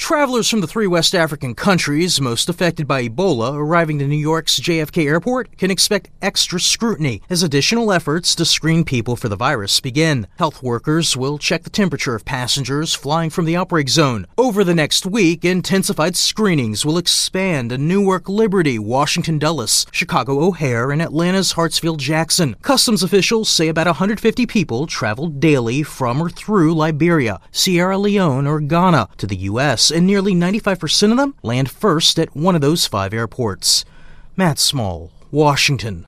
Travelers from the three West African countries most affected by Ebola arriving to New York's JFK Airport can expect extra scrutiny as additional efforts to screen people for the virus begin. Health workers will check the temperature of passengers flying from the outbreak zone. Over the next week, intensified screenings will expand to Newark Liberty, Washington Dulles, Chicago O'Hare, and Atlanta's Hartsfield-Jackson. Customs officials say about 150 people travel daily from or through Liberia, Sierra Leone, or Ghana to the U.S., and nearly 95% of them land first at one of those 5 airports. Matt Small, Washington.